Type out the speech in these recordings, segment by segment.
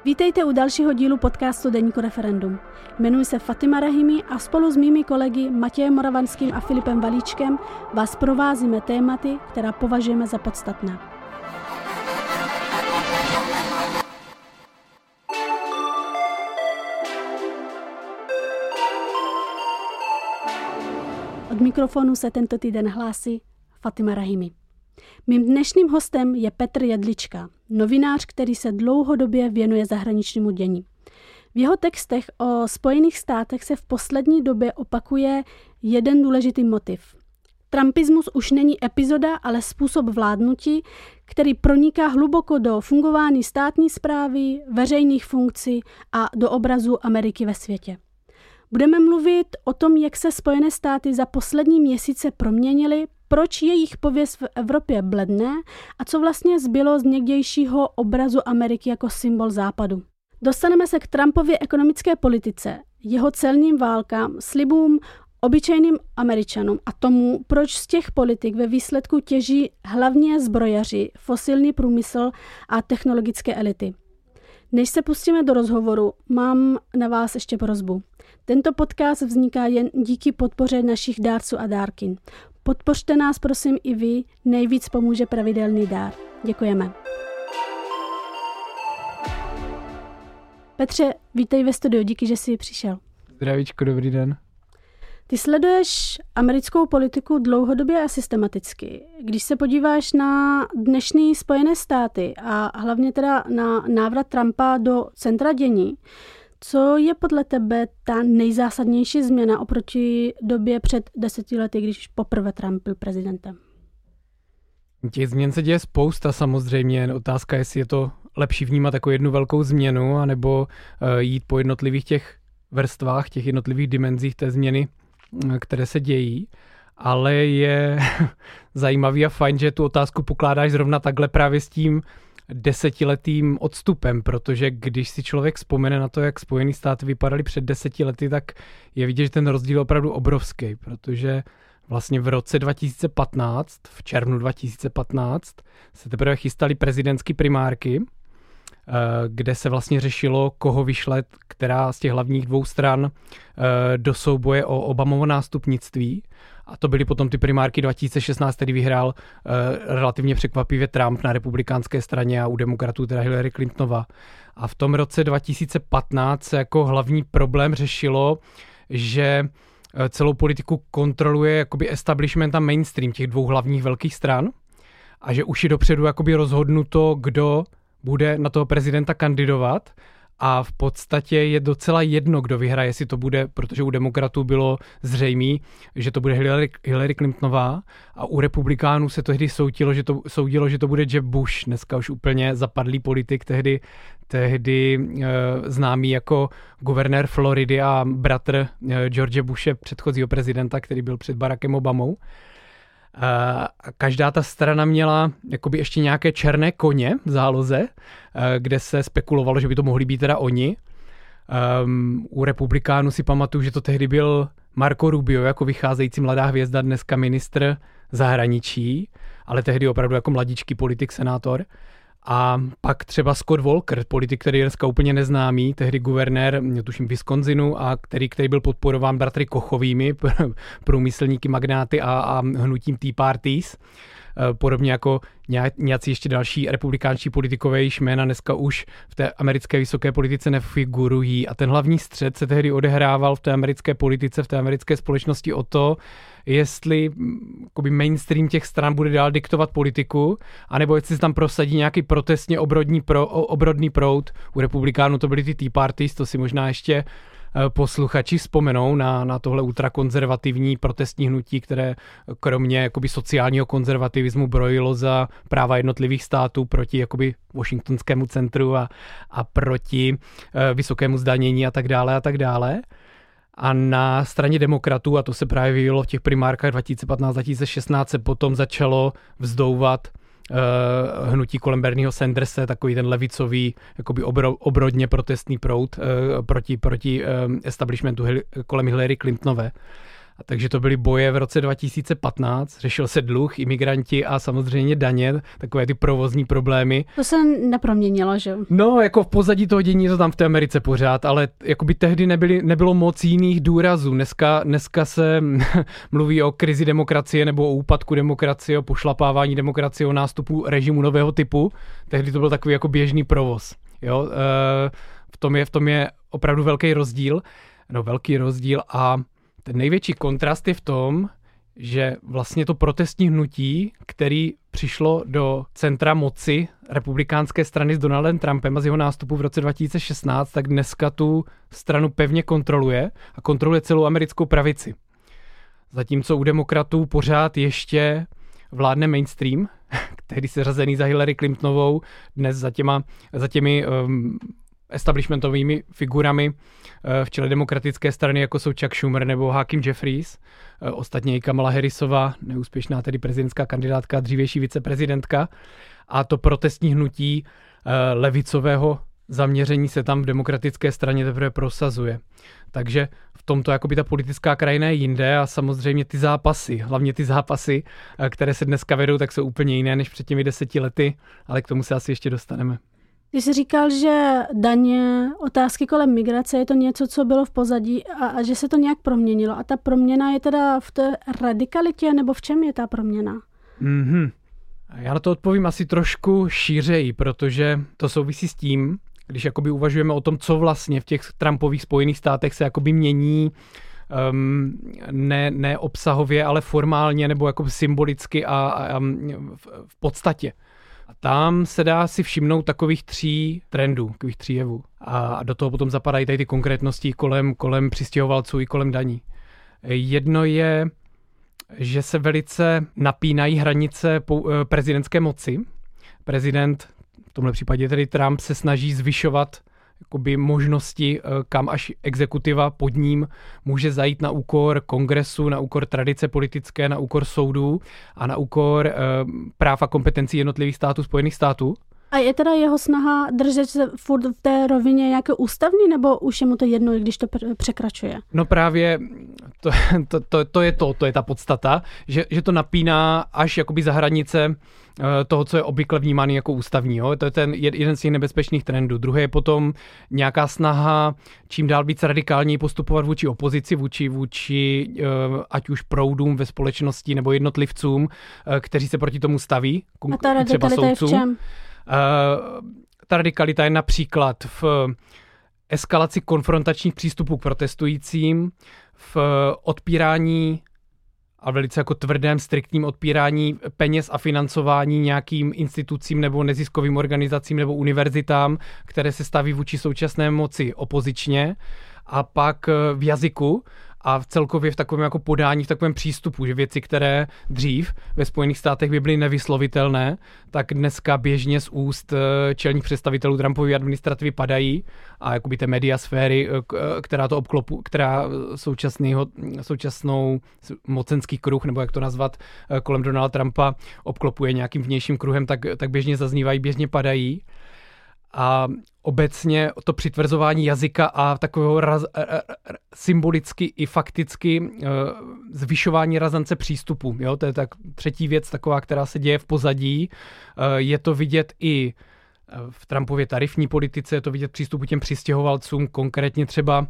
Vítejte u dalšího dílu podcastu Deníku Referendum. Jmenuji se Fatima Rahimi a spolu s mými kolegy Matějem Moravanským a Filipem Valíčkem vás provázíme tématy, která považujeme za podstatná. Od mikrofonu se tento týden hlásí Fatima Rahimi. Mým dnešním hostem je Petr Jedlička, novinář, který se dlouhodobě věnuje zahraničnímu dění. V jeho textech o Spojených státech se v poslední době opakuje jeden důležitý motiv. Trumpismus už není epizoda, ale způsob vládnutí, který proniká hluboko do fungování státní správy, veřejných funkcí a do obrazu Ameriky ve světě. Budeme mluvit o tom, jak se Spojené státy za poslední měsíce proměnily, proč jejich pověst v Evropě bledne a co vlastně zbylo z někdejšího obrazu Ameriky jako symbol západu. Dostaneme se k Trumpově ekonomické politice, jeho celním válkám, slibům obyčejným Američanům a tomu, proč z těch politik ve výsledku těží hlavně zbrojaři, fosilní průmysl a technologické elity. Než se pustíme do rozhovoru, mám na vás ještě prosbu. Tento podcast vzniká jen díky podpoře našich dárců a dárkyň. Podpořte nás prosím i vy, nejvíc pomůže pravidelný dár. Děkujeme. Petře, vítej ve studiu, díky, že jsi přišel. Zdravíčko, dobrý den. Ty sleduješ americkou politiku dlouhodobě a systematicky. Když se podíváš na dnešní Spojené státy a hlavně teda na návrat Trumpa do centra dění, co je podle tebe ta nejzásadnější změna oproti době před 10 lety, když poprvé Trump byl prezidentem? Těch změn se děje spousta samozřejmě. Otázka je, jestli je to lepší vnímat jako jednu velkou změnu, anebo jít po jednotlivých těch vrstvách, těch jednotlivých dimenzích té změny, které se dějí. Ale je zajímavý a fajn, že tu otázku pokládáš zrovna takhle právě s tím 10letým odstupem, protože když si člověk vzpomene na to, jak Spojené státy vypadaly před 10 lety, tak je vidět, že ten rozdíl je opravdu obrovský, protože vlastně v roce 2015, v červnu 2015, se teprve chystaly prezidentské primárky, kde se vlastně řešilo, koho vyšlet, která z těch hlavních dvou stran do souboje o Obamovo nástupnictví. A to byly potom ty primárky 2016, který vyhrál relativně překvapivě Trump na republikánské straně a u demokratů teda Hillary Clintonova. A v tom roce 2015 se jako hlavní problém řešilo, že celou politiku kontroluje jakoby establishment a mainstream těch dvou hlavních velkých stran a že už je dopředu jakoby rozhodnuto, kdo bude na toho prezidenta kandidovat a v podstatě je docela jedno, kdo vyhraje, jestli to bude, protože u demokratů bylo zřejmé, že to bude Hillary Clintonová a u republikánů se tehdy soudilo, že to bude Jeb Bush, dneska už úplně zapadlý politik, tehdy známý jako guvernér Floridy a bratr George Bushe, předchozího prezidenta, který byl před Barackem Obamou. Každá ta strana měla jakoby ještě nějaké černé koně v záloze, kde se spekulovalo, že by to mohli být teda oni. U republikánů si pamatuju, že to tehdy byl Marco Rubio jako vycházející mladá hvězda, dneska ministr zahraničí, ale tehdy opravdu jako mladíčký politik, senátor. A pak třeba Scott Walker, politik, který je dneska úplně neznámý, tehdy guvernér, tuším Wisconsinu, a který byl podporován bratry Kochovými, průmyslníky, magnáty a hnutím Tea Parties. Podobně jako nějací ještě další republikánští politikové, jejichž jména dneska už v té americké vysoké politice nefigurují. A ten hlavní střet se tehdy odehrával v té americké politice, v té americké společnosti o to, jestli mainstream těch stran bude dál diktovat politiku, anebo jestli se tam prosadí nějaký protestně obrodný proud. U republikánů to byly ty Tea Parties, to si možná ještě posluchači vzpomenou na tohle ultrakonzervativní protestní hnutí, které kromě jakoby sociálního konzervativismu brojilo za práva jednotlivých států proti jakoby Washingtonskému centru a proti vysokému zdanění a tak dále. A na straně demokratů, a to se právě vyvíjelo v těch primárkách 2015-2016, se potom začalo vzdouvat hnutí kolem Bernieho Sanderse, takový ten levicový, jakoby obrodně protestný proud proti establishmentu kolem Hillary Clintonové. A takže to byly boje v roce 2015, řešil se dluh, imigranti a samozřejmě daně, takové ty provozní problémy. To se neproměnilo, že? No, jako v pozadí toho dění je to tam v té Americe pořád, ale jakoby tehdy nebylo moc jiných důrazů. Dneska se mluví o krizi demokracie nebo o úpadku demokracie, o pošlapávání demokracie, o nástupu režimu nového typu. Tehdy to byl takový jako běžný provoz. Jo? V tom je opravdu velký rozdíl a ten největší kontrast je v tom, že vlastně to protestní hnutí, který přišlo do centra moci republikánské strany s Donaldem Trumpem a z jeho nástupu v roce 2016, tak dneska tu stranu pevně kontroluje a kontroluje celou americkou pravici. Zatímco u demokratů pořád ještě vládne mainstream, který se řazený za Hillary Clintonovou, dnes za těmi establishmentovými figurami v čele demokratické strany, jako jsou Chuck Schumer nebo Hakeem Jeffries, ostatně i Kamala Harrisová, neúspěšná tedy prezidentská kandidátka, dřívější viceprezidentka, a to protestní hnutí levicového zaměření se tam v demokratické straně teprve prosazuje. Takže v tomto jakoby ta politická krajina je jinde a samozřejmě ty zápasy, hlavně ty zápasy, které se dneska vedou, tak jsou úplně jiné než před těmi 10 lety, ale k tomu se asi ještě dostaneme. Ty jsi říkal, že daně, otázky kolem migrace je to něco, co bylo v pozadí a že se to nějak proměnilo. A ta proměna je teda v té radikalitě, nebo v čem je ta proměna? Já na to odpovím asi trošku šířeji, protože to souvisí s tím, když jakoby uvažujeme o tom, co vlastně v těch Trumpových Spojených státech se jakoby mění, ne obsahově, ale formálně nebo jako symbolicky a v podstatě. A tam se dá si všimnout takových 3 trendů, takových 3 jevů. A do toho potom zapadají tady ty konkrétnosti kolem přistěhovalců i kolem daní. Jedno je, že se velice napínají hranice prezidentské moci. Prezident, v tomhle případě tedy Trump, se snaží zvyšovat jakoby možnosti, kam až exekutiva pod ním může zajít na úkor kongresu, na úkor tradice politické, na úkor soudů a na úkor práv a kompetencí jednotlivých států Spojených států. A je teda jeho snaha držet se furt v té rovině jako ústavní, nebo už je mu to jedno, i když to překračuje? No právě to je ta podstata, že to napíná až jakoby za hranice toho, co je obvykle vnímaný jako ústavní. Jo? To je ten jeden z těch nebezpečných trendů. Druhý je potom nějaká snaha čím dál víc radikálněji postupovat vůči opozici, vůči ať už proudům ve společnosti nebo jednotlivcům, kteří se proti tomu staví, třeba soudcům. Ta radikalita je například v eskalaci konfrontačních přístupů k protestujícím, v odpírání a velice jako tvrdém, striktním odpírání peněz a financování nějakým institucím nebo neziskovým organizacím nebo univerzitám, které se staví vůči současné moci opozičně, a pak v jazyku a v celkově v takovém jako podání, v takovém přístupu, že věci, které dřív ve Spojených státech by byly nevyslovitelné, tak dneska běžně z úst čelních představitelů Trumpovy administrativy padají a jakoby té mediasféry, která současnou mocenský kruh, nebo jak to nazvat, kolem Donalda Trumpa obklopuje nějakým vnějším kruhem, tak běžně zaznívají, běžně padají. A obecně to přitvrzování jazyka a takového symbolicky i fakticky zvyšování razance přístupu. Jo? To je tak třetí věc taková, která se děje v pozadí. Je to vidět i v Trumpově tarifní politice, je to vidět přístupu těm přistěhovalcům, konkrétně třeba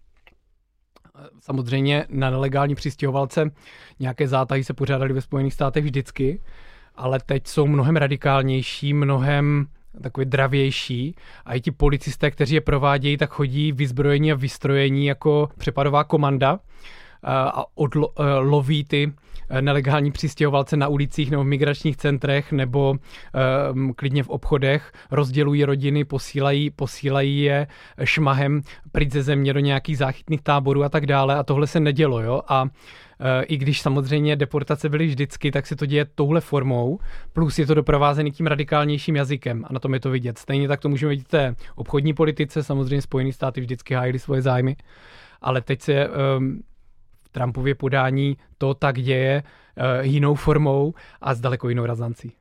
samozřejmě na nelegální přistěhovalce. Nějaké zátahy se pořádaly ve Spojených státech vždycky, ale teď jsou mnohem radikálnější, mnohem takový dravější, a i ti policisté, kteří je provádějí, tak chodí vyzbrojení a vystrojení jako přepadová komanda a loví ty nelegální přistěhovalce na ulicích nebo v migračních centrech nebo klidně v obchodech, rozdělují rodiny, posílají je šmahem pryč ze země do nějakých záchytných táborů a tak dále, a tohle se nedělo, jo, a i když samozřejmě deportace byly vždycky, tak se to děje touhle formou, plus je to doprovázený tím radikálnějším jazykem a na tom je to vidět. Stejně tak to můžeme vidět v té obchodní politice, samozřejmě Spojené státy vždycky hájily svoje zájmy, ale teď se v Trumpově podání to tak děje jinou formou a s daleko jinou razancí.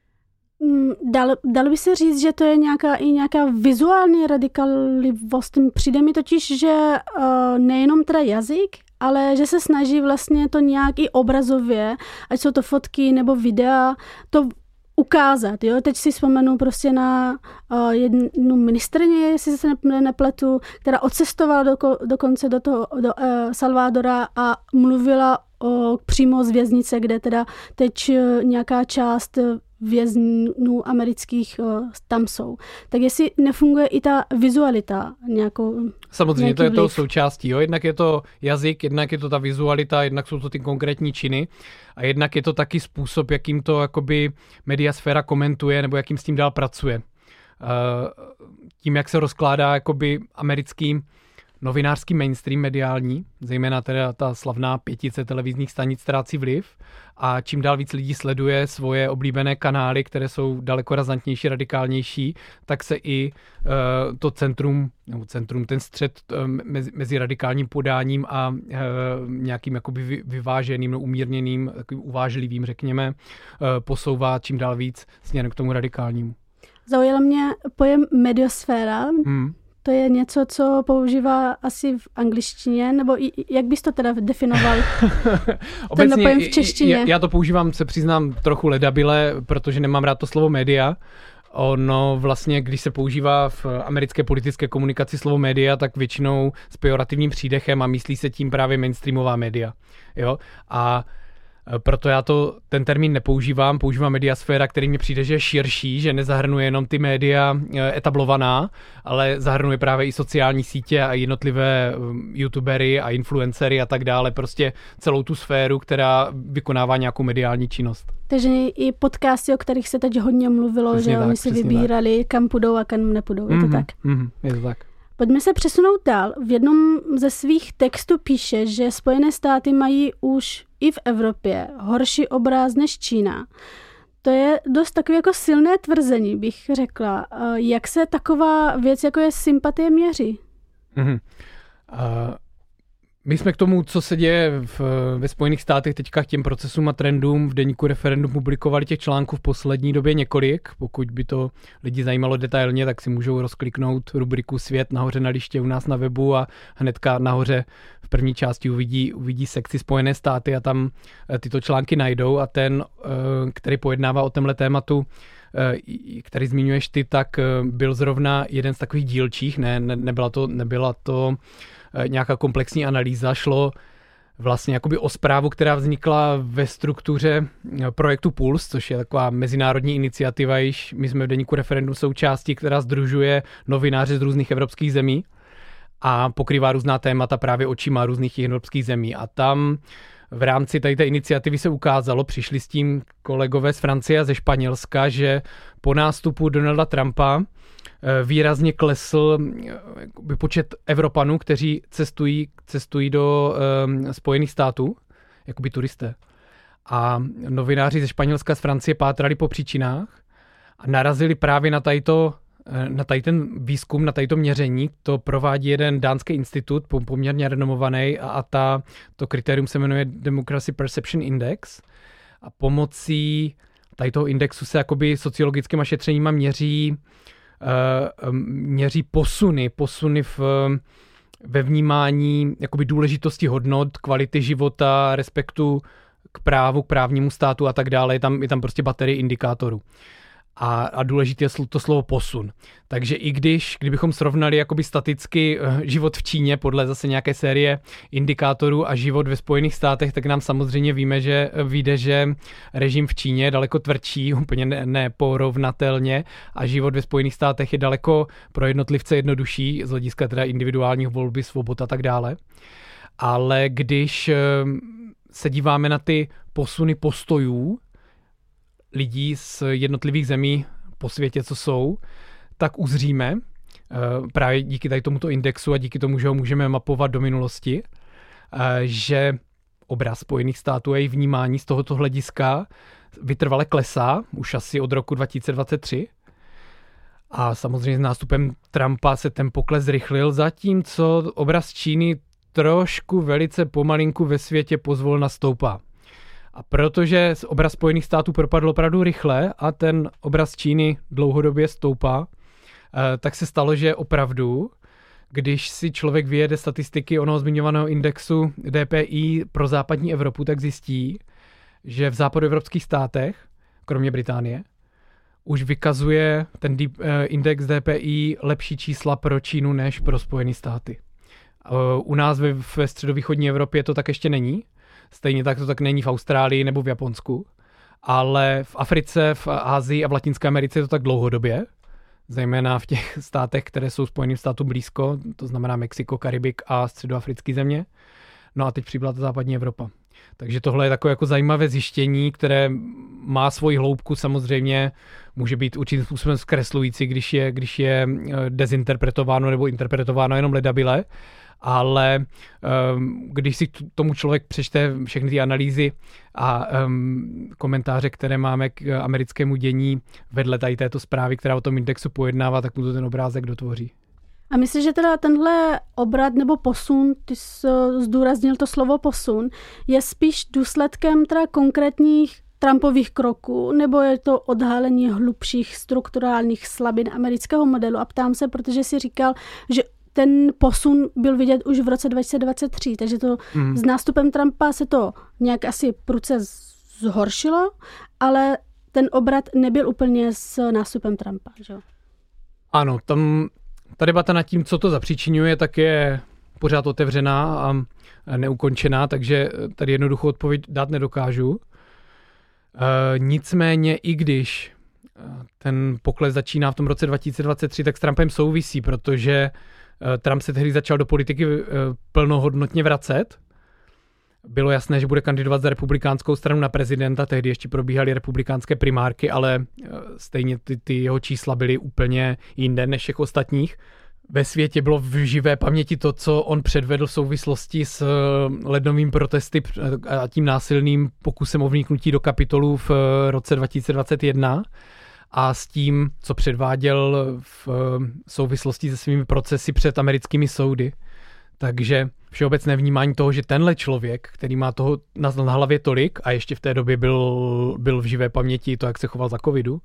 Dalo by se říct, že to je nějaká vizuální radikalivost. Přijde mi totiž, že nejenom teda jazyk, ale že se snaží vlastně to nějak i obrazově, ať jsou to fotky nebo videa, to ukázat. Jo? Teď si vzpomenu prostě na jednu ministryni, jestli se nepletu, která odcestovala dokonce do Salvadora a mluvila přímo z věznice, kde teda teď nějaká část vězňů amerických tam jsou. Tak jestli nefunguje i ta vizualita nějakou... Samozřejmě to je to součástí. Jo? Jednak je to jazyk, jednak je to ta vizualita, jednak jsou to ty konkrétní činy a jednak je to taky způsob, jakým to jakoby mediasféra komentuje nebo jakým s tím dál pracuje. Tím, jak se rozkládá jakoby americký novinářský mainstream mediální, zejména teda ta slavná 5 televizních stanic ztrácí vliv a čím dál víc lidí sleduje svoje oblíbené kanály, které jsou daleko razantnější, radikálnější, tak se i to ten střed mezi radikálním podáním a nějakým jakoby vyváženým, umírněným, takovým uvážlivým, řekněme, posouvá čím dál víc směrem k tomu radikálnímu. Zaujal mě pojem mediosféra. To je něco, co používá asi v angličtině, nebo jak bys to teda definoval? Obecně, ten pojem v češtině. Já to používám, se přiznám, trochu ledabyle, protože nemám rád to slovo média. Ono vlastně, když se používá v americké politické komunikaci slovo média, tak většinou s pejorativním přídechem a myslí se tím právě mainstreamová média. Jo? A proto já ten termín nepoužívám, používám mediasféra, který mi přijde, že je širší, že nezahrnuje jenom ty média etablovaná, ale zahrnuje právě i sociální sítě a jednotlivé youtubery a influencery a tak dále, prostě celou tu sféru, která vykonává nějakou mediální činnost. Takže i podcasty, o kterých se teď hodně mluvilo, přesně že tak, oni si vybírali, tak. Kam půjdou a kam nepůjdou, je to tak? Je to tak. Pojďme se přesunout dál. V jednom ze svých textů píše, že Spojené státy mají už i v Evropě horší obraz než Čína. To je dost takové jako silné tvrzení, bych řekla. Jak se taková věc, jako je sympatie, měří? My jsme k tomu, co se děje ve Spojených státech teďka k těm procesům a trendům v deníku Referendum publikovali těch článků v poslední době několik. Pokud by to lidi zajímalo detailně, tak si můžou rozkliknout rubriku Svět nahoře na liště u nás na webu a hnedka nahoře v první části uvidí sekci Spojené státy a tam tyto články najdou a ten, který pojednává o tomhle tématu, který zmiňuješ ty, tak byl zrovna jeden z takových dílčích, nebyla to nějaká komplexní analýza, šlo vlastně jakoby o zprávu, která vznikla ve struktuře projektu Puls, což je taková mezinárodní iniciativa, již my jsme v deníku Referendum součástí, která sdružuje novináře z různých evropských zemí a pokrývá různá témata právě očima různých evropských zemí. A tam v rámci té iniciativy se ukázalo, přišli s tím kolegové z Francie a ze Španělska, že po nástupu Donalda Trumpa výrazně klesl počet Evropanů, kteří cestují do Spojených států, jakoby turisté. A novináři ze Španělska z Francie pátrali po příčinách a narazili právě na tady ten výzkum, na tato měření. To provádí jeden dánský institut, poměrně renomovaný a to kritérium se jmenuje Democracy Perception Index. A pomocí tady toho indexu se jakoby sociologickýma šetřeníma měří posuny ve vnímání jakoby důležitosti hodnot, kvality života, respektu k právu, k právnímu státu a tak dále. Je tam prostě baterie indikátorů. A důležité je to slovo posun. Takže i kdybychom srovnali jakoby staticky život v Číně podle zase nějaké série indikátorů a život ve Spojených státech, tak nám samozřejmě vyjde, že režim v Číně je daleko tvrdší, úplně neporovnatelně a život ve Spojených státech je daleko pro jednotlivce jednodušší z hlediska teda individuálních volby, svobod a tak dále. Ale když se díváme na ty posuny postojů lidí z jednotlivých zemí po světě, co jsou, tak uzříme právě díky tady tomuto indexu a díky tomu, že ho můžeme mapovat do minulosti, že obraz Spojených států a její vnímání z tohoto hlediska vytrvale klesá, už asi od roku 2023. A samozřejmě s nástupem Trumpa se ten pokles zrychlil, zatímco obraz Číny trošku velice pomalinku ve světě pozvolna stoupá. A protože obraz Spojených států propadl opravdu rychle a ten obraz Číny dlouhodobě stoupá, tak se stalo, že opravdu, když si člověk vyjede statistiky onoho zmiňovaného indexu DPI pro západní Evropu, tak zjistí, že v západoevropských státech, kromě Británie, už vykazuje ten index DPI lepší čísla pro Čínu než pro Spojené státy. U nás ve středovýchodní Evropě to tak ještě není. Stejně tak to tak není v Austrálii nebo v Japonsku. Ale v Africe, v Asii a v Latinské Americe je to tak dlouhodobě. Zejména v těch státech, které jsou Spojeným státům blízko, to znamená Mexiko, Karibik a středoafrické země. No a teď přibyla ta západní Evropa. Takže tohle je takové jako zajímavé zjištění, které má svoji hloubku, samozřejmě může být určitým způsobem zkreslující, když je dezinterpretováno nebo interpretováno jenom ledabyle, ale když si tomu člověk přečte všechny ty analýzy a komentáře, které máme k americkému dění vedle tady této zprávy, která o tom indexu pojednává, tak mu to ten obrázek dotvoří. A myslíš, že teda tenhle obrat nebo posun, ty jsi zdůraznil to slovo posun, je spíš důsledkem teda konkrétních Trumpových kroků, nebo je to odhalení hlubších strukturálních slabin amerického modelu? A ptám se, protože jsi říkal, že ten posun byl vidět už v roce 2023, takže to s nástupem Trumpa se to nějak asi prudce zhoršilo, ale ten obrat nebyl úplně s nástupem Trumpa, že? Ano, ta debata nad tím, co to zapříčiňuje, tak je pořád otevřená a neukončená, takže tady jednoduchou odpověď dát nedokážu. Nicméně i když ten pokles začíná v tom roce 2023, tak s Trumpem souvisí, protože Trump se tehdy začal do politiky plnohodnotně vracet. Bylo jasné, že bude kandidovat za republikánskou stranu na prezidenta, tehdy ještě probíhaly republikánské primárky, ale stejně ty jeho čísla byly úplně jinde než všech ostatních. Ve světě bylo v živé paměti to, co on předvedl v souvislosti s lednovými protesty a tím násilným pokusem o vniknutí do Kapitolu v roce 2021 a s tím, co předváděl v souvislosti se svými procesy před americkými soudy. Takže všeobecné vnímání toho, že tenhle člověk, který má toho na hlavě tolik a ještě v té době byl v živé paměti to, jak se choval za covidu,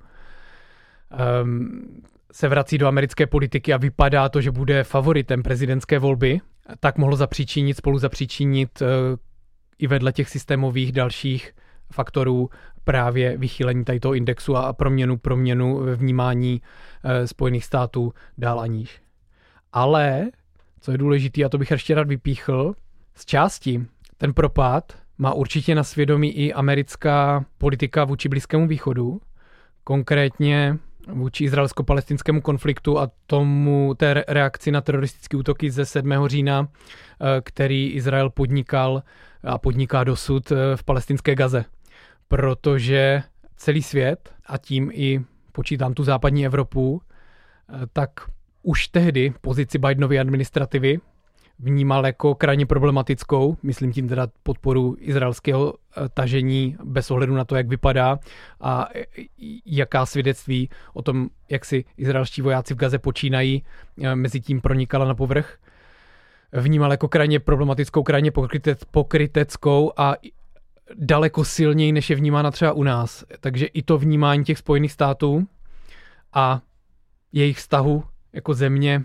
se vrací do americké politiky a vypadá to, že bude favoritem prezidentské volby, tak mohlo spolu zapříčinit i vedle těch systémových dalších faktorů právě vychýlení tady toho indexu a proměnu ve vnímání Spojených států dál a níž. Ale, co je důležité, a to bych ještě rád vypíchl, z části ten propad má určitě na svědomí i americká politika vůči Blízkému východu, konkrétně vůči izraelsko-palestinskému konfliktu a té reakci na teroristické útoky ze 7. října, který Izrael podnikal a podniká dosud v palestinské Gaze. Protože celý svět, a tím i počítám tu západní Evropu, tak už tehdy pozici Bidenovy administrativy vnímal jako krajně problematickou, myslím tím teda podporu izraelského tažení bez ohledu na to, jak vypadá a jaká svědectví o tom, jak si izraelští vojáci v Gaze počínají, mezi tím pronikala na povrch. Vnímal jako krajně problematickou, krajně pokryteckou a daleko silněji, než je vnímána třeba u nás. Takže i to vnímání těch Spojených států a jejich vztahu jako země,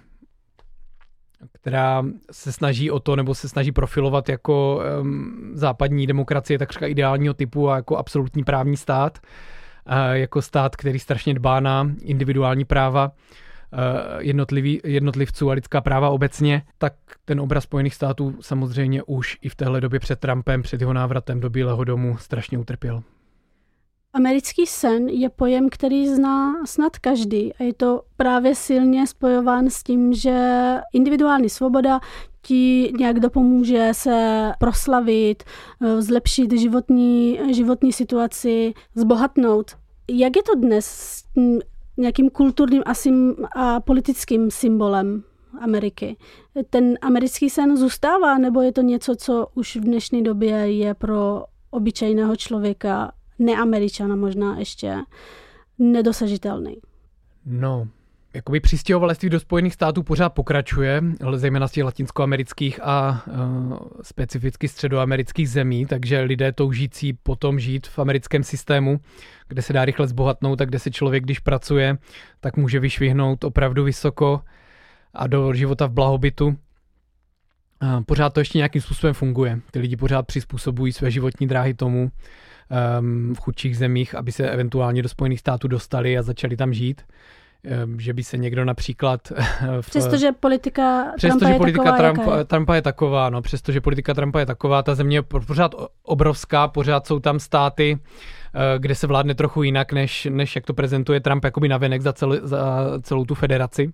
která se snaží o to, nebo se snaží profilovat jako západní demokracie takřka ideálního typu a jako absolutní právní stát, jako stát, který strašně dbá na individuální práva jednotlivců a lidská práva obecně, tak ten obraz Spojených států samozřejmě už i v téhle době před Trumpem, před jeho návratem do Bílého domu strašně utrpěl. Americký sen je pojem, který zná snad každý a je to právě silně spojován s tím, že individuální svoboda ti nějak dopomůže se proslavit, zlepšit životní situaci, zbohatnout. Jak je to dnes s nějakým kulturním a politickým symbolem Ameriky? Ten americký sen zůstává, nebo je to něco, co už v dnešní době je pro obyčejného člověka, neameričana možná ještě, nedosažitelný? No, jakoby přistěhovalectví do Spojených států pořád pokračuje, zejména z těch latinskoamerických a specificky středoamerických zemí, takže lidé toužící potom žít v americkém systému, kde se dá rychle zbohatnout a kde se člověk, když pracuje, tak může vyšvihnout opravdu vysoko. a do života v blahobytu, pořád to ještě nějakým způsobem funguje. Ty lidi pořád přizpůsobují své životní dráhy tomu v chudších zemích, aby se eventuálně do Spojených států dostali a začali tam žít. Že by se někdo například... Přestože politika Trumpa je taková, no, přestože politika Trumpa je taková, ta země je pořád obrovská, pořád jsou tam státy, kde se vládne trochu jinak, než jak to prezentuje Trump jakoby navenek za celou tu federaci.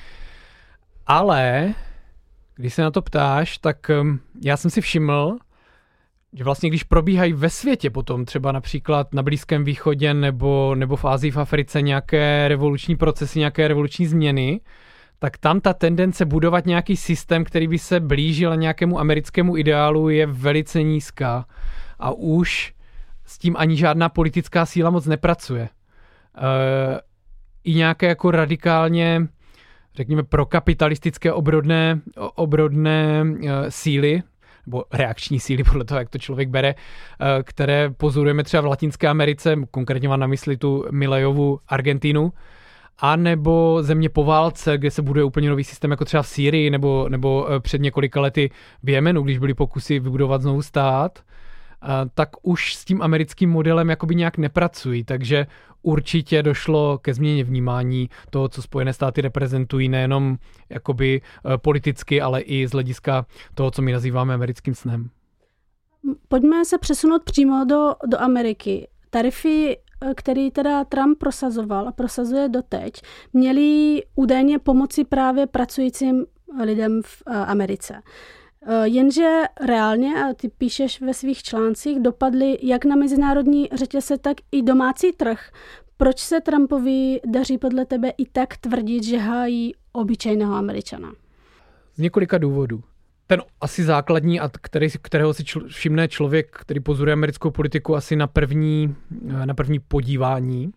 Ale když se na to ptáš, tak já jsem si všiml, že vlastně když probíhají ve světě potom, třeba například na Blízkém východě nebo v Asii, v Africe nějaké revoluční procesy, nějaké revoluční změny, tak tam ta tendence budovat nějaký systém, který by se blížil nějakému americkému ideálu, je velice nízká. A už s tím ani žádná politická síla moc nepracuje. I nějaké jako radikálně, řekněme, prokapitalistické obrodné síly, nebo reakční síly, podle toho, jak to člověk bere, které pozorujeme třeba v Latinské Americe, konkrétně mám na mysli tu Milejovu Argentínu, a nebo země po válce, kde se buduje úplně nový systém, jako třeba v Sýrii, nebo před několika lety v Jemenu, když byly pokusy vybudovat znovu stát, tak už s tím americkým modelem jakoby nějak nepracují, takže určitě došlo ke změně vnímání toho, co Spojené státy reprezentují, nejenom jakoby politicky, ale i z hlediska toho, co my nazýváme americkým snem. Pojďme se přesunout přímo do Ameriky. Tarify, který teda Trump prosazoval a prosazuje doteď, měly údajně pomoci právě pracujícím lidem v Americe. Jenže reálně, a ty píšeš ve svých článcích, dopadly jak na mezinárodní řetězce, tak i domácí trh. Proč se Trumpovi daří podle tebe i tak tvrdit, že hájí obyčejného Američana? Z několika důvodů. Ten asi základní, a kterého si všimne člověk, který pozoruje americkou politiku asi na první podívání,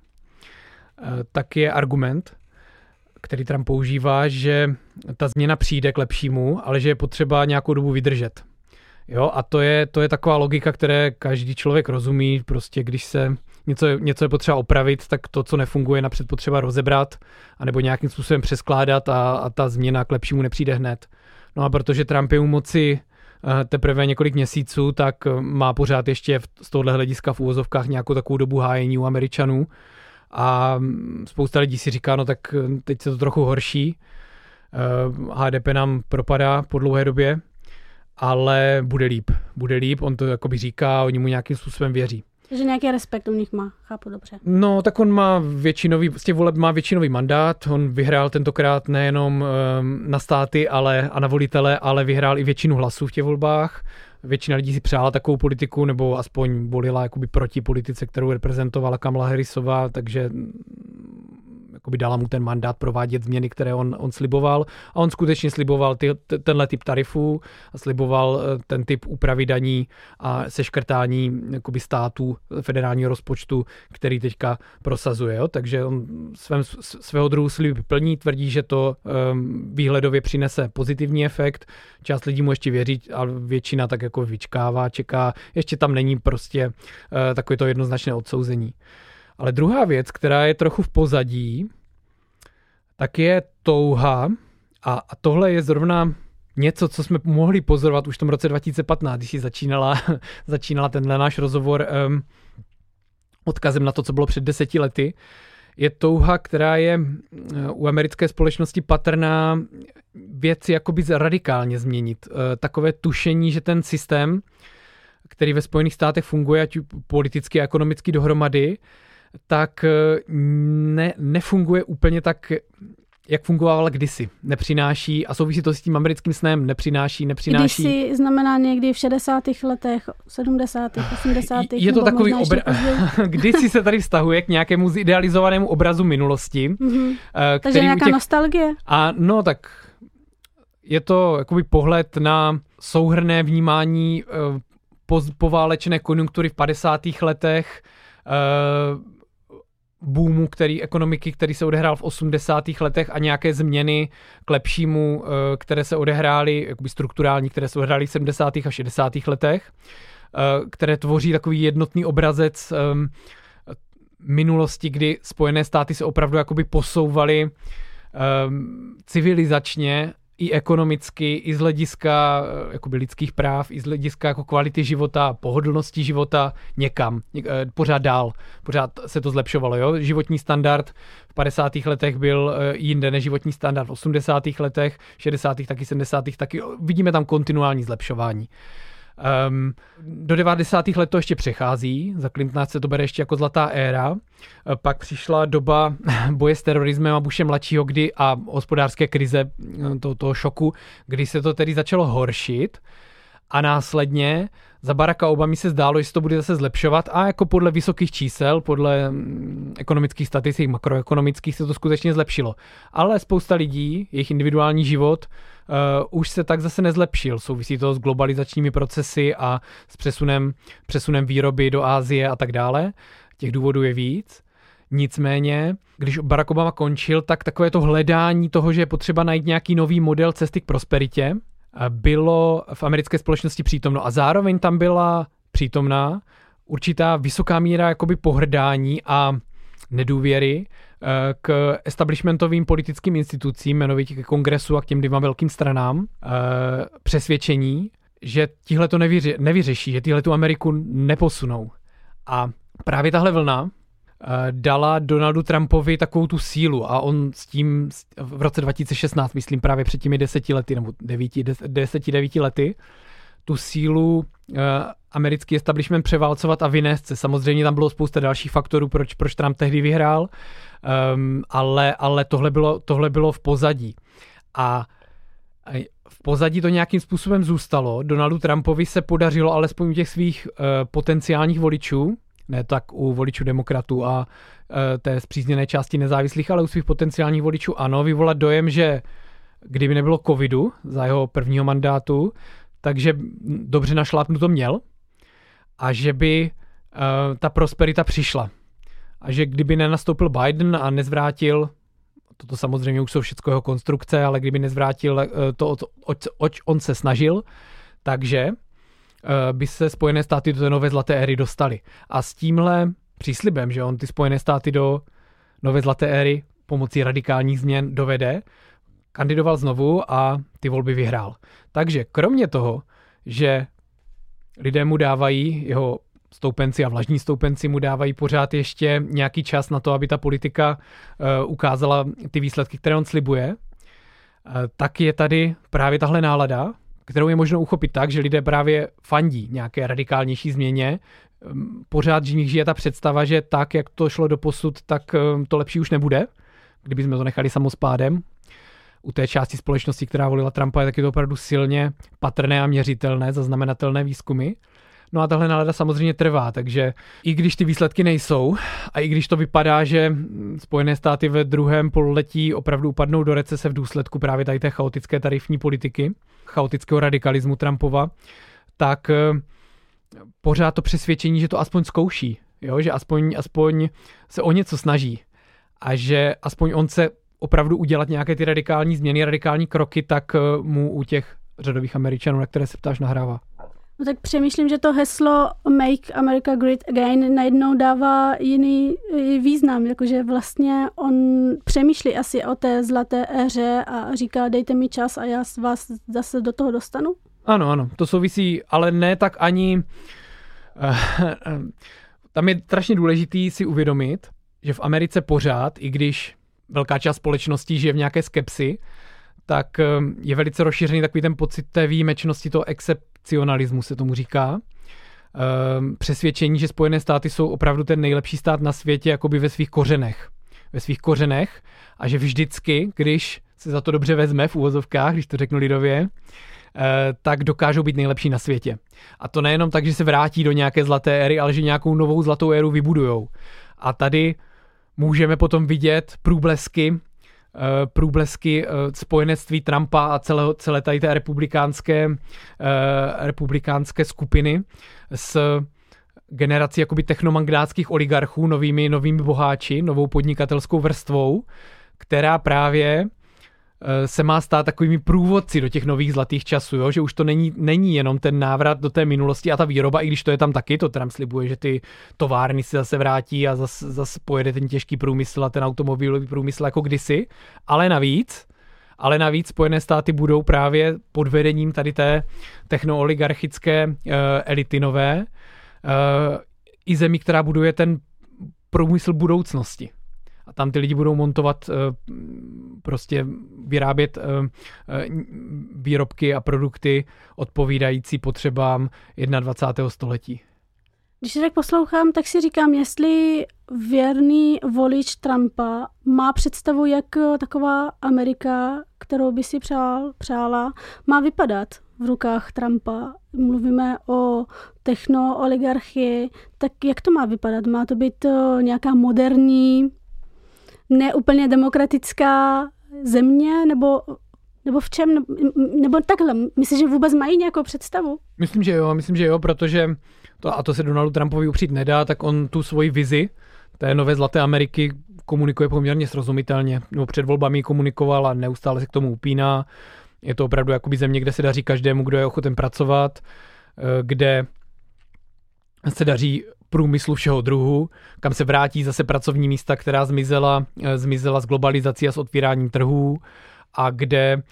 tak je argument, který Trump používá, že ta změna přijde k lepšímu, ale že je potřeba nějakou dobu vydržet. Jo, a to je taková logika, které každý člověk rozumí, prostě když se něco je potřeba opravit, tak to, co nefunguje, napřed potřeba rozebrat, anebo nějakým způsobem přeskládat a ta změna k lepšímu nepřijde hned. No a protože Trump je u moci teprve několik měsíců, tak má pořád ještě z tohohle hlediska v úvozovkách nějakou takovou dobu hájení u Američanů. A spousta lidí si říká, no tak teď se to trochu horší. HDP nám propadá po dlouhé době, ale bude líp, on to jakoby říká, oni mu nějakým způsobem věří. Takže nějaký respekt u nich má, chápu dobře. No, tak on má z těch voleb má většinový mandát, on vyhrál tentokrát nejenom na státy a na volitele, ale vyhrál i většinu hlasů v těch volbách. Většina lidí si přála takovou politiku, nebo aspoň volila jakoby proti politice, kterou reprezentovala Kamala Harrisová, takže jakoby dala mu ten mandát provádět změny, které on sliboval. A on skutečně sliboval tenhle typ tarifů, a sliboval ten typ úpravy daní a seškrtání jakoby států, federálního rozpočtu, který teďka prosazuje. Jo? Takže on svého druhu slib plní, tvrdí, že to výhledově přinese pozitivní efekt. Část lidí mu ještě věří, ale většina tak jako vyčkává, čeká. Ještě tam není prostě takové to jednoznačné odsouzení. Ale druhá věc, která je trochu v pozadí, tak je touha, a tohle je zrovna něco, co jsme mohli pozorovat už v tom roce 2015, když si začínala tenhle náš rozhovor odkazem na to, co bylo před 10 lety, je touha, která je u americké společnosti patrná věci jakoby radikálně změnit. Takové tušení, že ten systém, který ve Spojených státech funguje, ať politicky a ekonomicky dohromady, tak nefunguje úplně tak, jak fungovala kdysi. Nepřináší, a souvisí to s tím americkým snem, nepřináší. Kdysi znamená někdy v 60. letech, 70., 80. Je to takový kdysi se tady vztahuje k nějakému zidealizovanému obrazu minulosti. Mm-hmm. Takže nějaká nostalgie? A no tak je to jakoby pohled na souhrnné vnímání poválečné konjunktury v 50. letech, boomu ekonomiky, který se odehrál v 80. letech a nějaké změny k lepšímu, které se odehrály, jakoby strukturální, které se odehrály v 70. a 60. letech, které tvoří takový jednotný obrazec minulosti, kdy Spojené státy se opravdu jakoby posouvaly civilizačně i ekonomicky, i z hlediska jakoby lidských práv, i z hlediska jako kvality života, pohodlnosti života někam, pořád dál. Pořád se to zlepšovalo. Jo? Životní standard v 50. letech byl jinde než životní standard v 80. letech, 60. taky 70. taky. Vidíme tam kontinuální zlepšování. Do 90. let to ještě přechází, za Clintona se to bere ještě jako zlatá éra. Pak přišla doba boje s terorismem a Bushem mladšího, a hospodářské krize, toho šoku, kdy se to tedy začalo horšit a následně za Baracka Obamy se zdálo, že se to bude zase zlepšovat a jako podle vysokých čísel, podle ekonomických statistik, makroekonomických se to skutečně zlepšilo. Ale spousta lidí, jejich individuální život už se tak zase nezlepšil. Souvisí to s globalizačními procesy a s přesunem výroby do Asie a tak dále. Těch důvodů je víc. Nicméně, když Barack Obama končil, tak takové to hledání toho, že je potřeba najít nějaký nový model cesty k prosperitě, bylo v americké společnosti přítomno. A zároveň tam byla přítomná určitá vysoká míra jakoby pohrdání a nedůvěry k establishmentovým politickým institucím, jmenovitě ke kongresu a k těm dvěma velkým stranám, přesvědčení, že tihle to nevyřeší, že tihle tu Ameriku neposunou. A právě tahle vlna dala Donaldu Trumpovi takovou tu sílu a on s tím v roce 2016, myslím právě před těmi 10 lety, nebo 9 lety, tu sílu americký establishment převálcovat a vynést se. Samozřejmě tam bylo spousta dalších faktorů, proč Trump tehdy vyhrál, ale tohle bylo v pozadí. A v pozadí to nějakým způsobem zůstalo. Donaldu Trumpovi se podařilo alespoň u těch svých potenciálních voličů, ne tak u voličů demokratů a té spřízněné části nezávislých, ale u svých potenciálních voličů ano, vyvolat dojem, že kdyby nebylo covidu za jeho prvního mandátu, takže dobře našlápnuto měl a že by ta prosperita přišla. A že kdyby nenastoupil Biden a nezvrátil, toto samozřejmě už jsou všechno jeho konstrukce, ale kdyby nezvrátil to, oč on se snažil, takže by se Spojené státy do té nové zlaté éry dostaly. A s tímhle příslibem, že on ty Spojené státy do nové zlaté éry pomocí radikálních změn dovede, kandidoval znovu a ty volby vyhrál. Takže kromě toho, že lidé mu dávají, jeho stoupenci a vlažní stoupenci mu dávají pořád ještě nějaký čas na to, aby ta politika ukázala ty výsledky, které on slibuje, tak je tady právě tahle nálada, kterou je možno uchopit tak, že lidé právě fandí nějaké radikálnější změně. Pořád v nich žije ta představa, že tak, jak to šlo doposud, tak to lepší už nebude, kdybychom to nechali samospádem. U té části společnosti, která volila Trumpa, tak je to opravdu silně patrné a měřitelné, zaznamenatelné výzkumy. No a tahle nálada samozřejmě trvá, takže i když ty výsledky nejsou a i když to vypadá, že Spojené státy ve druhém pololetí opravdu upadnou do recese v důsledku právě tady té chaotické tarifní politiky, chaotického radikalismu Trumpova, tak pořád to přesvědčení, že to aspoň zkouší, jo? Že aspoň se o něco snaží a že aspoň on se opravdu udělat nějaké ty radikální změny, radikální kroky, tak mu u těch řadových Američanů, na které se ptáš, nahrává. No tak přemýšlím, že to heslo Make America Great Again najednou dává jiný význam, jakože vlastně on přemýšlí asi o té zlaté éře a říká, dejte mi čas a já vás zase do toho dostanu? Ano, to souvisí, ale ne tak ani... Tam je strašně důležitý si uvědomit, že v Americe pořád, i když velká část společnosti žije v nějaké skepsi, tak je velice rozšířený takový ten pocit té výjimečnosti, toho excepcionalismu se tomu říká. Přesvědčení, že Spojené státy jsou opravdu ten nejlepší stát na světě jakoby ve svých kořenech a že vždycky, když se za to dobře vezme v uvozovkách, když to řeknu lidově, tak dokážou být nejlepší na světě. A to nejenom tak, že se vrátí do nějaké zlaté éry, ale že nějakou novou zlatou éru vybudujou. A tady můžeme potom vidět průblesky spojenectví Trumpa a celé tady té republikánské skupiny s generací jakoby technomagnátských oligarchů, novými boháči, novou podnikatelskou vrstvou, která právě se má stát takovými průvodci do těch nových zlatých časů, jo? Že už to není jenom ten návrat do té minulosti a ta výroba, i když to je tam taky, to Trump slibuje, že ty továrny si zase vrátí a zase pojede ten těžký průmysl a ten automobilový průmysl jako kdysi, ale navíc Spojené státy budou právě pod vedením tady té technooligarchické elity nové i zemí, která buduje ten průmysl budoucnosti. A tam ty lidi budou montovat, prostě vyrábět výrobky a produkty odpovídající potřebám 21. století. Když se tak poslouchám, tak si říkám, jestli věrný volič Trumpa má představu, jak taková Amerika, kterou by si přála, má vypadat v rukách Trumpa. Mluvíme o technooligarchii, tak jak to má vypadat? Má to být nějaká moderní, neúplně demokratická země, nebo v čem? Nebo takhle, myslíš, že vůbec mají nějakou představu? Myslím, že jo, protože to se Donaldu Trumpovi upřít nedá, tak on tu svoji vizi té nové zlaté Ameriky komunikuje poměrně srozumitelně. No, před volbami komunikoval a neustále se k tomu upíná. Je to opravdu jakoby země, kde se daří každému, kdo je ochoten pracovat, kde se daří průmyslu všeho druhu, kam se vrátí zase pracovní místa, která zmizela s globalizací a s otvíráním trhů a kde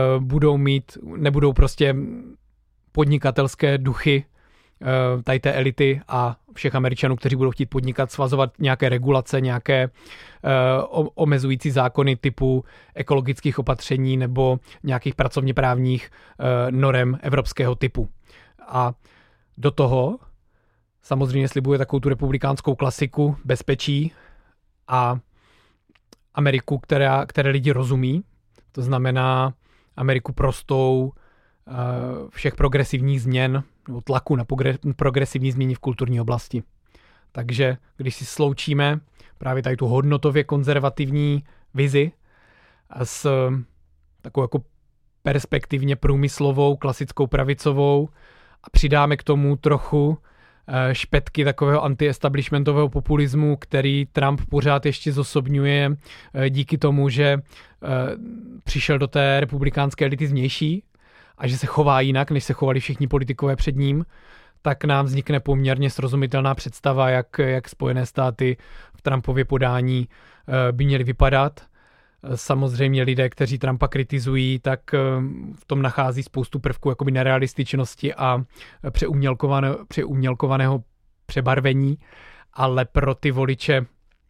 nebudou prostě podnikatelské duchy tady té elity a všech Američanů, kteří budou chtít podnikat, svazovat nějaké regulace, nějaké omezující zákony typu ekologických opatření nebo nějakých pracovně právních norem evropského typu. A do toho samozřejmě slibuje takovou tu republikánskou klasiku bezpečí a Ameriku, které lidi rozumí. To znamená Ameriku prostou všech progresivních změn nebo tlaku na progresivní změny v kulturní oblasti. Takže když si sloučíme právě tady tu hodnotově konzervativní vizi s takovou jako perspektivně průmyslovou, klasickou pravicovou a přidáme k tomu trochu špetky takového anti-establishmentového populismu, který Trump pořád ještě zosobňuje díky tomu, že přišel do té republikánské elity zvnější a že se chová jinak, než se chovali všichni politikové před ním, tak nám vznikne poměrně srozumitelná představa, jak Spojené státy v Trumpově podání by měly vypadat. Samozřejmě lidé, kteří Trumpa kritizují, tak v tom nachází spoustu prvků jakoby nerealističnosti a přeumělkovaného přebarvení, ale pro ty voliče,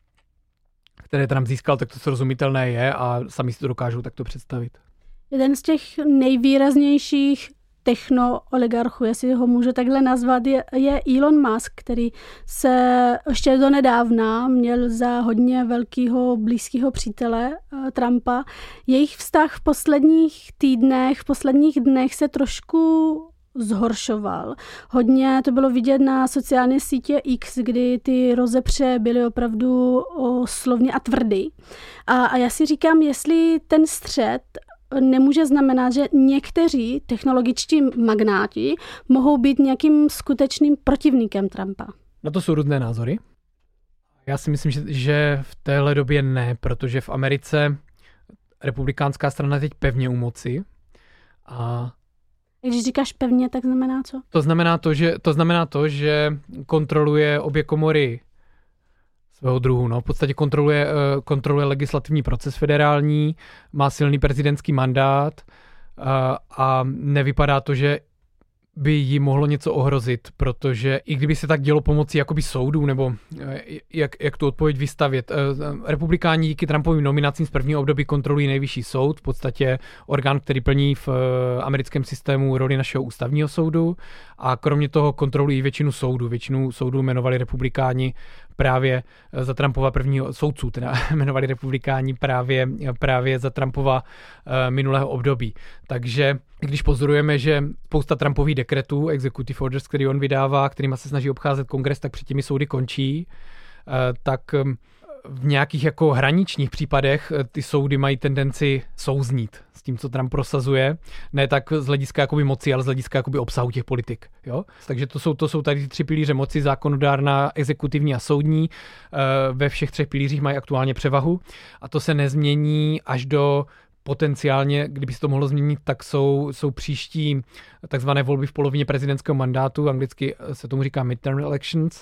které Trump získal, tak to srozumitelné je a sami si to dokážou takto představit. Jeden z těch nejvýraznějších technooligarchů, jestli ho můžu takhle nazvat, je Elon Musk, který se ještě donedávna měl za hodně velkého blízkého přítele Trumpa. Jejich vztah v posledních týdnech, v posledních dnech se trošku zhoršoval. Hodně to bylo vidět na sociální sítě X, kdy ty rozepře byly opravdu slovně a tvrdý. A já si říkám, jestli ten střet nemůže znamenat, že někteří technologičtí magnáti mohou být nějakým skutečným protivníkem Trumpa. Na to jsou různé názory. Já si myslím, že v téhle době ne, protože v Americe republikánská strana je teď pevně u moci. A když říkáš pevně, tak znamená co? To znamená to, že kontroluje obě komory svého druhu. No. V podstatě kontroluje legislativní proces federální, má silný prezidentský mandát a nevypadá to, že by jí mohlo něco ohrozit, protože i kdyby se tak dělo pomocí jakoby soudů, nebo jak tu odpověď vystavět. Republikáni díky Trumpovým nominacím z prvního období kontrolují nejvyšší soud, v podstatě orgán, který plní v americkém systému roli našeho ústavního soudu a kromě toho kontrolují většinu soudů. Většinu soudů jmenovali republikáni právě za Trumpova prvního soudců, teda jmenovali republikáni právě za Trumpova minulého období. Takže když pozorujeme, že spousta Trumpových dekretů, executive orders, který on vydává, kterýma se snaží obcházet kongres, tak před těmi soudy končí, tak v nějakých jako hraničních případech ty soudy mají tendenci souznít s tím, co Trump prosazuje. Ne tak z hlediska jakoby moci, ale z hlediska jakoby obsahu těch politik. Jo? Takže to jsou tady ty tři pilíře moci, zákonodárná, exekutivní a soudní. Ve všech třech pilířích mají aktuálně převahu a to se nezmění až do potenciálně, kdyby se to mohlo změnit, tak jsou příští takzvané volby v polovině prezidentského mandátu, anglicky se tomu říká midterm elections,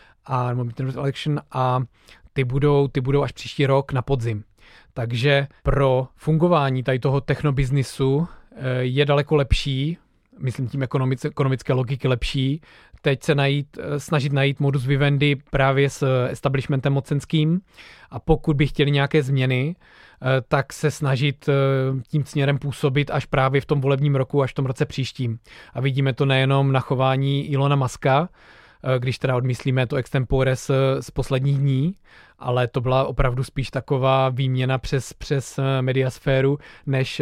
a ty budou až příští rok na podzim. Takže pro fungování tady toho technobiznisu je daleko lepší, myslím tím ekonomické logiky lepší, teď se snažit najít modus vivendi právě s establishmentem mocenským a pokud by chtěli nějaké změny, tak se snažit tím směrem působit až právě v tom volebním roku, až v tom roce příštím. A vidíme to nejenom na chování Elona Muska, když teda odmyslíme to extempore z posledních dní, ale to byla opravdu spíš taková výměna přes mediasféru, než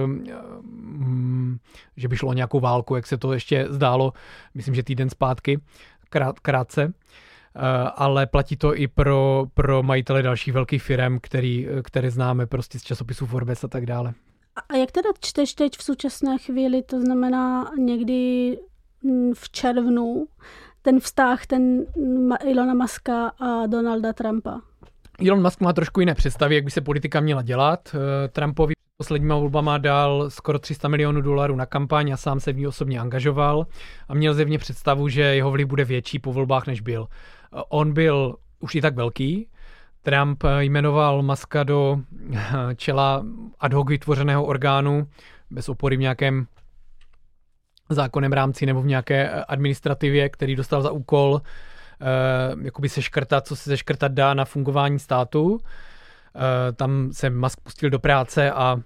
že by šlo o nějakou válku, jak se to ještě zdálo, myslím, že týden zpátky, krátce. Ale platí to i pro majitele dalších velkých firm, které známe prostě z časopisů Forbes a tak dále. A jak teda čteš teď v současné chvíli, to znamená někdy v červnu, ten vztah Elona Muska a Donalda Trumpa? Elon Musk má trošku jiné představy, jak by se politika měla dělat. Trumpovi posledníma volbama dal skoro $300 milionů na kampaň a sám se v ní osobně angažoval a měl zjevně představu, že jeho vliv bude větší po volbách, než byl. On byl už i tak velký. Trump jmenoval Muska do čela ad hoc vytvořeného orgánu bez opory v nějakém zákonem rámci nebo v nějaké administrativě, který dostal za úkol jakoby seškrtat, co se seškrtat dá na fungování státu. Tam se Musk pustil do práce a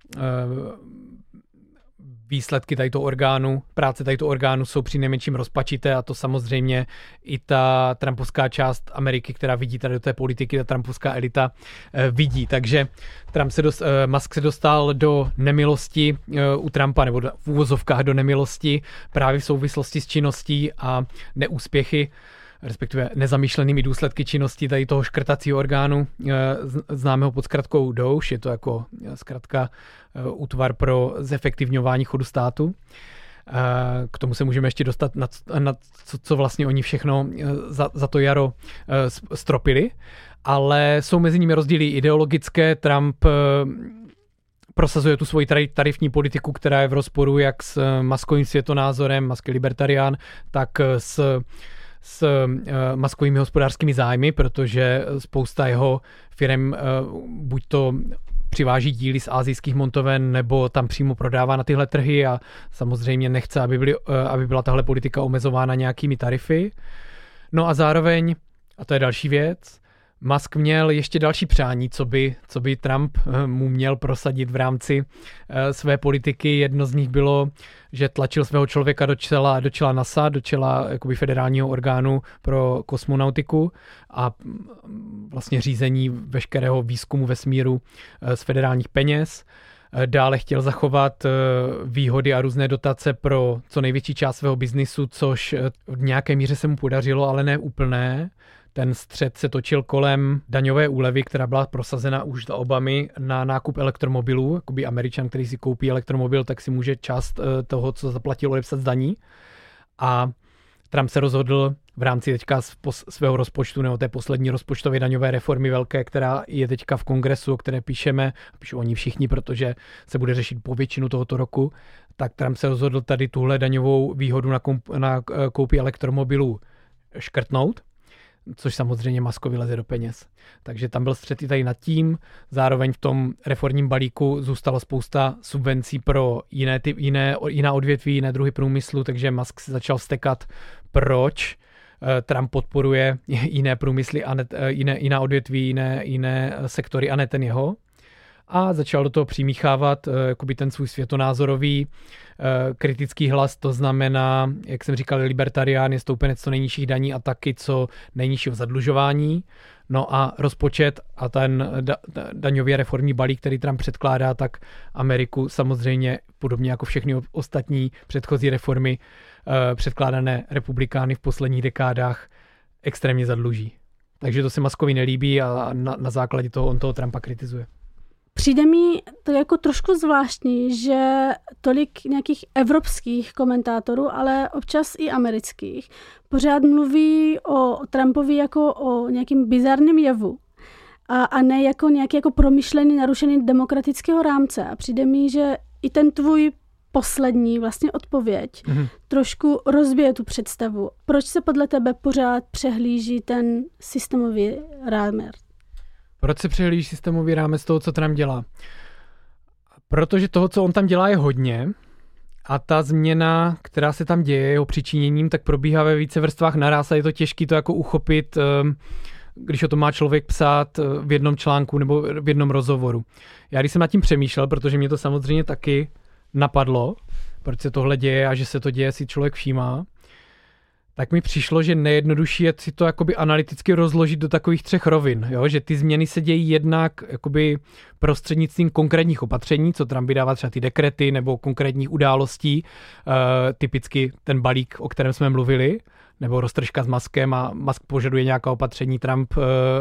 výsledky práce tadyto orgánu jsou přinejmenším rozpačité a to samozřejmě i ta trumpovská část Ameriky, která vidí tady do té politiky, ta trumpovská elita vidí. Takže Musk se dostal do nemilosti u Trumpa, nebo v úvozovkách do nemilosti právě v souvislosti s činností a neúspěchy, respektive nezamýšlenými důsledky činnosti tady toho škrtacího orgánu, známého pod zkratkou DOGE, je to jako zkratka útvar pro zefektivňování chodu státu. K tomu se můžeme ještě dostat na co vlastně oni všechno za to jaro stropili, ale jsou mezi nimi rozdíly ideologické. Trump prosazuje tu svoji tarifní politiku, která je v rozporu jak s Muskovým světonázorem, Musk je libertarián, tak s Muskovými hospodářskými zájmy, protože spousta jeho firem buď to přiváží díly z asijských montoven, nebo tam přímo prodává na tyhle trhy a samozřejmě nechce, aby byla tahle politika omezována nějakými tarify. No a zároveň, a to je další věc, Musk měl ještě další přání, co by Trump mu měl prosadit v rámci své politiky. Jedno z nich bylo, že tlačil svého člověka do čela NASA, do čela jakoby federálního orgánu pro kosmonautiku a vlastně řízení veškerého výzkumu vesmíru z federálních peněz. Dále chtěl zachovat výhody a různé dotace pro co největší část svého biznisu, což v nějaké míře se mu podařilo, ale ne úplné. Ten střet se točil kolem daňové úlevy, která byla prosazena už za Obamy na nákup elektromobilů. Jakoby Američan, který si koupí elektromobil, tak si může část toho, co zaplatil, odepsat z daní. A Trump se rozhodl v rámci teďka svého rozpočtu, nebo té poslední rozpočtové daňové reformy velké, která je teďka v kongresu, o které píšou oni všichni, protože se bude řešit po většinu tohoto roku, tak Trump se rozhodl tady tuhle daňovou výhodu na koupi elektromobilů škrtnout, což samozřejmě Muskovi leze do peněz. Takže tam byl střet i tady nad tím. Zároveň v tom reformním balíku zůstala spousta subvencí pro jiná odvětví, jiné druhy průmyslu, takže Musk se začal vztekat, proč Trump podporuje jiné průmysly a jiná odvětví, jiné sektory a ne ten jeho. A začal do toho přimíchávat jakoby ten svůj světonázorový kritický hlas, to znamená, jak jsem říkal, libertarián je stoupenec co nejnižších daní a taky co nejnižšího zadlužování. No a rozpočet a ten daňový reformní balík, který Trump předkládá, tak Ameriku samozřejmě podobně jako všechny ostatní předchozí reformy předkládané republikány v posledních dekádách extrémně zadluží. Takže to se Muskovi nelíbí a na základě toho on toho Trumpa kritizuje. Přijde mi to jako trošku zvláštní, že tolik nějakých evropských komentátorů, ale občas i amerických, pořád mluví o Trumpovi jako o nějakým bizarním jevu. a ne jako nějaký jako promyšlený, narušený demokratického rámce. A přijde mi, že i ten tvůj poslední vlastně odpověď trošku rozbije tu představu. Proč se podle tebe pořád přehlíží ten systémový rámec? Proč se přehlíží systémový rámec toho, co Trump dělá? Protože toho, co on tam dělá, je hodně a ta změna, která se tam děje jeho přičiněním, tak probíhá ve více vrstvách naraz a je to těžké to jako uchopit, když o tom má člověk psát v jednom článku nebo v jednom rozhovoru. Já když jsem nad tím přemýšlel, protože mě to samozřejmě taky napadlo, proč se tohle děje a že se to děje, si člověk všímá, tak mi přišlo, že nejjednodušší je si to jakoby analyticky rozložit do takových 3 rovin, jo? Že ty změny se dějí jednak jakoby prostřednictvím konkrétních opatření, co Trump vydává třeba ty dekrety nebo konkrétních událostí, typicky ten balík, o kterém jsme mluvili, nebo roztržka s Muskem a Musk požaduje nějaká opatření, Trump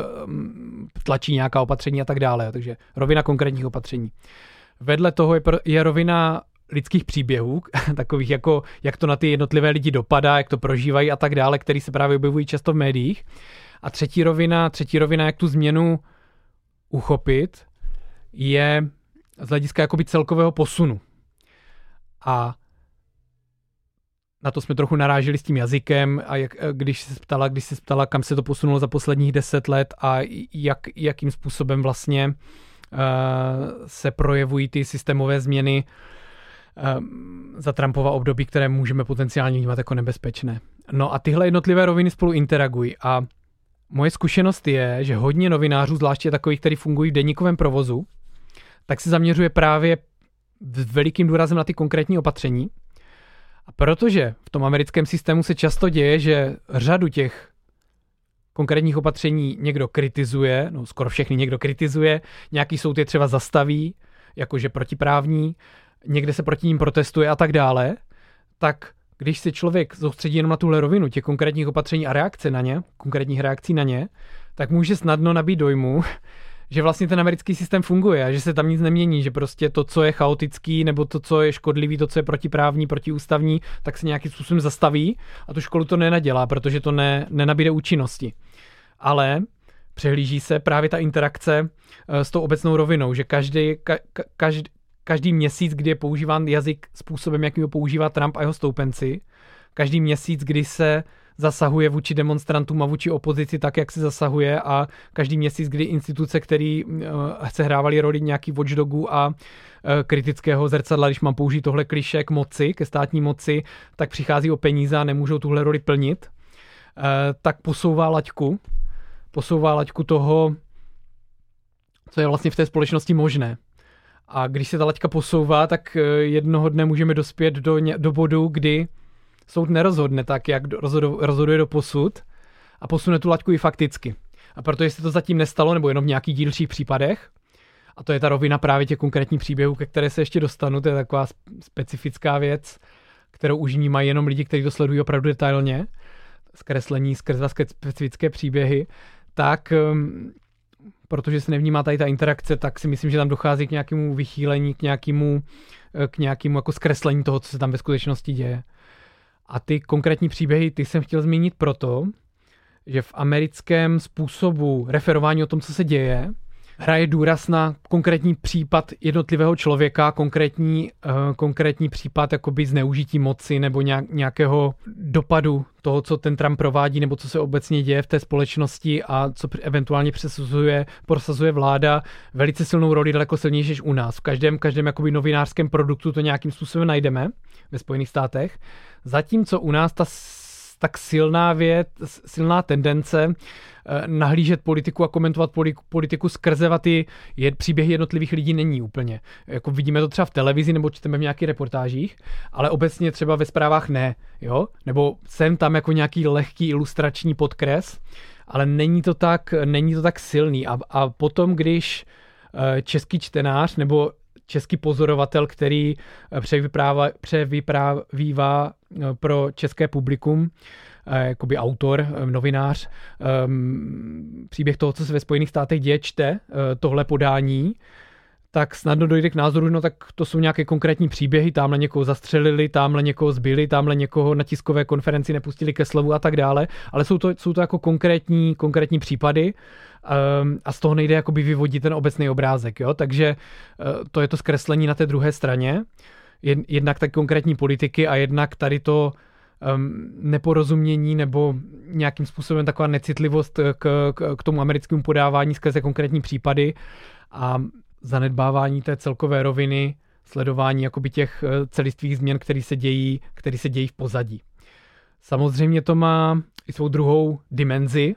tlačí nějaká opatření a tak dále. Takže rovina konkrétních opatření. Vedle toho je rovina lidských příběhů, takových jako, jak to na ty jednotlivé lidi dopadá, jak to prožívají a tak dále, který se právě objevují často v médiích. A třetí rovina, jak tu změnu uchopit, je z hlediska jakoby celkového posunu. A na to jsme trochu naráželi s tím jazykem a když se ptala, kam se to posunulo za posledních 10 let a jakým způsobem vlastně se projevují ty systémové změny za Trumpova období, které můžeme potenciálně vnímat jako nebezpečné. No a tyhle jednotlivé roviny spolu interagují a moje zkušenost je, že hodně novinářů, zvláště takových, kteří fungují v deníkovém provozu, tak se zaměřuje právě s velikým důrazem na ty konkrétní opatření. A protože v tom americkém systému se často děje, že řadu těch konkrétních opatření někdo kritizuje, no skoro všechny někdo kritizuje, nějaký soud je třeba zastaví, jakože protiprávní, někde se proti ním protestuje a tak dále, tak když se člověk soustředí jenom na tuhle rovinu těch konkrétních opatření a konkrétních reakcí na ně, tak může snadno nabít dojmu, že vlastně ten americký systém funguje a že se tam nic nemění, že prostě to, co je chaotický, nebo to, co je škodlivý, to, co je protiprávní, protiústavní, tak se nějakým způsobem zastaví a tu školu to nenadělá, protože to nenabíde účinnosti. Ale přehlíží se právě ta interakce s tou obecnou rovinou, že každý měsíc, kdy je používán jazyk způsobem, jakým ho používá Trump a jeho stoupenci, každý měsíc, kdy se zasahuje vůči demonstrantům a vůči opozici tak, jak se zasahuje a každý měsíc, kdy instituce, které se hrávaly roli nějaký watchdogů a kritického zrcadla, když mám použít tohle klišé k moci, ke státní moci, tak přichází o peníze a nemůžou tuhle roli plnit, tak posouvá laťku toho, co je vlastně v té společnosti možné. A když se ta laťka posouvá, tak jednoho dne můžeme dospět do bodu, kdy soud nerozhodne tak, jak rozhoduje doposud a posune tu laťku i fakticky. A protože se to zatím nestalo, nebo jenom v nějakých dílčích případech, a to je ta rovina právě těch konkrétních příběhů, ke které se ještě dostanu, to je taková specifická věc, kterou už vnímají jenom lidi, kteří to sledují opravdu detailně, zkreslení skrze specifické příběhy, tak protože se nevnímá tady ta interakce, tak si myslím, že tam dochází k nějakému vychýlení, k nějakému jako zkreslení toho, co se tam ve skutečnosti děje. A ty konkrétní příběhy, ty jsem chtěl zmínit proto, že v americkém způsobu referování o tom, co se děje, hraje důraz na konkrétní případ jednotlivého člověka, konkrétní případ jakoby zneužití moci nebo nějakého dopadu toho, co ten Trump provádí nebo co se obecně děje v té společnosti a co eventuálně prosazuje vláda, velice silnou roli, daleko silnější než u nás. V každém jakoby novinářském produktu to nějakým způsobem najdeme ve Spojených státech. Zatímco u nás ta tak silná tendence nahlížet politiku a komentovat politiku skrze ty příběhy jednotlivých lidí není úplně. Jako vidíme to třeba v televizi nebo čteme v nějakých reportážích, ale obecně třeba ve zprávách ne, jo? Nebo sem tam jako nějaký lehký ilustrační podkres, ale není to tak silný. A potom, když český čtenář nebo český pozorovatel, který převyprávívá pro české publikum, jakoby autor, novinář, příběh toho, co se ve Spojených státech děje, čte tohle podání, tak snadno dojde k názoru, no tak to jsou nějaké konkrétní příběhy, tamhle někoho zastřelili, tamhle někoho zbili, tamhle někoho na tiskové konferenci nepustili ke slovu a tak dále, ale jsou to jako konkrétní případy a z toho nejde jakoby vyvodit ten obecný obrázek, jo? Takže to je to zkreslení na té druhé straně, jednak tak konkrétní politiky a jednak tady to neporozumění nebo nějakým způsobem taková necitlivost k tomu americkému podávání skrze konkrétní případy a zanedbávání té celkové roviny, sledování jakoby těch celistvých změn, které se dějí v pozadí. Samozřejmě to má i svou druhou dimenzi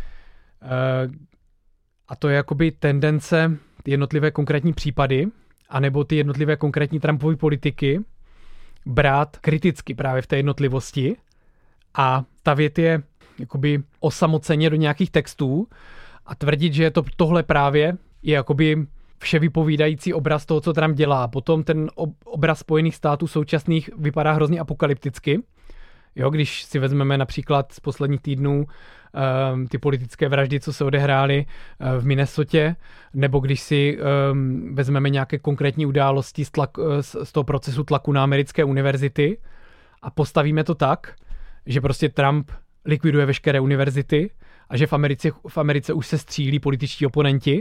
a to je jakoby tendence ty jednotlivé konkrétní případy anebo ty jednotlivé konkrétní Trumpovy politiky brát kriticky právě v té jednotlivosti a stavět je jakoby osamoceně do nějakých textů a tvrdit, že tohle právě je jakoby vševypovídající obraz toho, co Trump dělá. Potom ten obraz Spojených států současných vypadá hrozně apokalypticky. Jo, když si vezmeme například z posledních týdnů ty politické vraždy, co se odehrály v Minnesotě, nebo když si vezmeme nějaké konkrétní události z toho procesu tlaku na americké univerzity a postavíme to tak, že prostě Trump likviduje veškeré univerzity a že v Americe už se střílí političtí oponenti.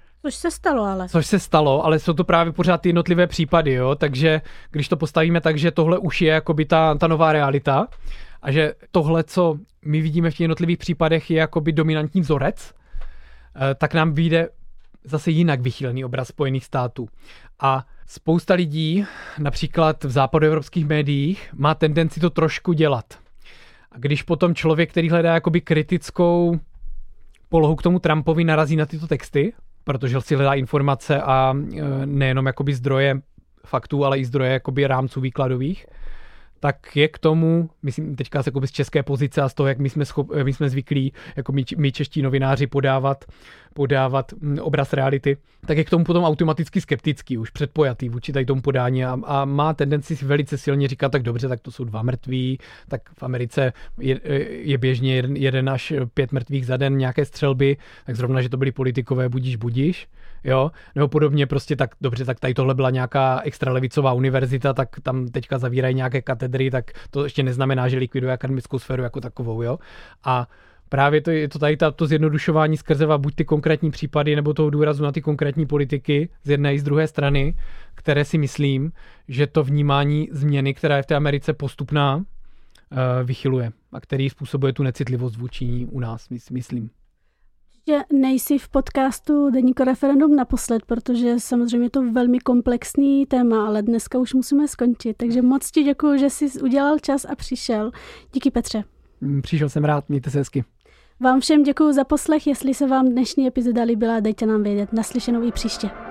Což se stalo, ale jsou to právě pořád ty jednotlivé případy, jo? Takže když to postavíme tak, že tohle už je jakoby ta nová realita a že tohle, co my vidíme v těch jednotlivých případech, je jakoby dominantní vzorec, tak nám vyjde zase jinak vychýlený obraz Spojených států. A spousta lidí, například v západoevropských médiích, má tendenci to trošku dělat. A když potom člověk, který hledá jakoby kritickou polohu k tomu Trumpovi, narazí na tyto texty, protože si hledá informace a nejenom jakoby zdroje faktů, ale i zdroje jakoby rámců výkladových, tak je k tomu, myslím teďka jakoby z české pozice a z toho, jak my jsme zvyklí, jako my čeští novináři podávat obraz reality, tak je k tomu potom automaticky skeptický, už předpojatý vůči tady tomu podání a má tendenci si velice silně říkat, tak dobře, tak to jsou 2 mrtví, tak v Americe je běžně 1 až 5 mrtvých za den nějaké střelby, tak zrovna, že to byli politikové, budíš, jo, nebo podobně prostě tak dobře, tak tady tohle byla nějaká extralevicová univerzita, tak tam teďka zavírají nějaké katedry, tak to ještě neznamená, že likviduje akademickou sféru jako takovou, jo. A právě je to tady to zjednodušování skrze buď ty konkrétní případy, nebo toho důrazu na ty konkrétní politiky z jedné i z druhé strany, které si myslím, že to vnímání změny, která je v té Americe postupná, vychyluje a který způsobuje tu necitlivost vůči ní u nás, myslím. Že nejsi v podcastu Deníku Referendum naposled, protože samozřejmě je to velmi komplexní téma, ale dneska už musíme skončit. Takže moc ti děkuju, že jsi udělal čas a přišel. Díky, Petře. Přišel jsem rád, mějte se hezky. Vám všem děkuju za poslech, jestli se vám dnešní epizoda líbila, dejte nám vědět. Naslyšenou i příště.